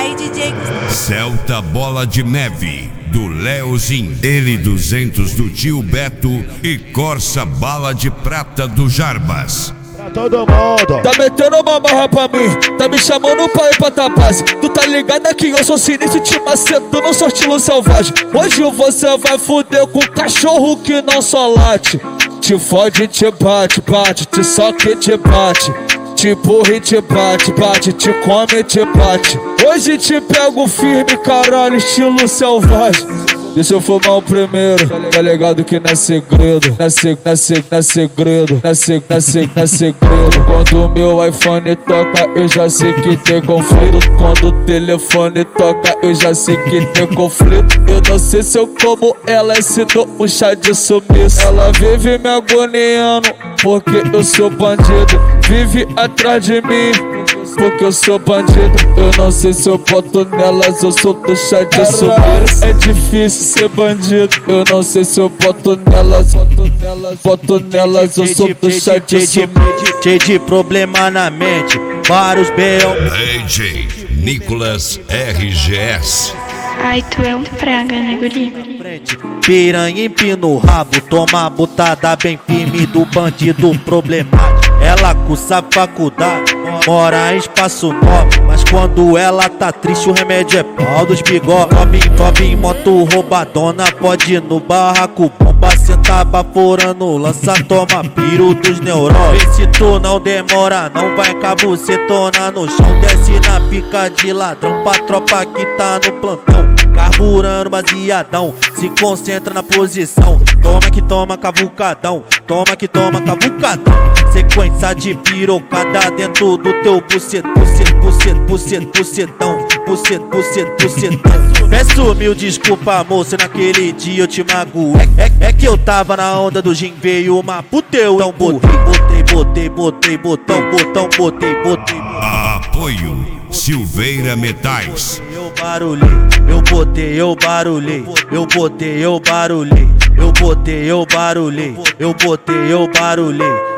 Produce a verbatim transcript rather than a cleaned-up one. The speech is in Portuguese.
Aí, D J Celta Bola de Neve, do Leozin, L duzentos do Tio Beto e Corsa Bala de Prata do Jarbas. Pra todo mundo. Tá metendo uma marra pra mim, tá me chamando pra ir pra Tapaz. Tu tá ligado que eu sou sinistro, te maceto, não sou estilo selvagem. Hoje você vai fuder com cachorro que não só late. Te fode, te bate, bate, te soca e te bate. Te empurra e te bate, bate, te come e te bate. Hoje te pego firme, caralho, estilo selvagem. Deixa eu fumar o primeiro, tá ligado que não é segredo. Não é, se, não é, se, não é segredo, não é, se, não é, se, não é segredo. Quando o meu iPhone toca, eu já sei que tem conflito. Quando o telefone toca, eu já sei que tem conflito. Eu não sei se eu como ela, se dou um chá de sumiço. Ela vive me agoniando, porque eu sou bandido. Vive atrás de mim, porque eu sou bandido. Eu não sei se eu boto nelas, eu sou do chá de sumiço. É difícil ser bandido, eu não sei se eu boto nelas, boto nelas, boto nelas, eu sou do chá de sumiço. Cheio de problema na mente, vários B O. D J Nicolas R G S. Ai, tu é um praga, né, guri? Piranha empina o rabo, toma a botada bem firme do bandido problemático. Ela cursa faculdade, mora em espaço nobre, mas quando ela tá triste o remédio é pau dos bigode. Sobe, sobe em moto roubadona, pode ir no barraco, bomba, senta baforando, lança, toma piro dos neurônios. Vê se tu não demora, não vai cabucetona no chão, desce na pica de ladrão pra tropa que tá no plantão. Carburando baseadão, se concentra na posição. Toma que toma cavucadão, toma que toma cavucadão. Sequência de pirocada dentro do teu bucet, bucet, bucet, bucet, bucetão, bucet, bucet, bucetão. Peço mil desculpa, moça, naquele dia eu te magoei. É, é, é que eu tava na onda do gin, veio uma puta, eu não botei, botei, botei, botei, botão, botão, botei, botei. Apoio Silveira Metais. Eu barulhei, eu botei, eu barulhei, eu botei, eu barulhei, eu botei, eu barulhei, eu botei, eu barulhei.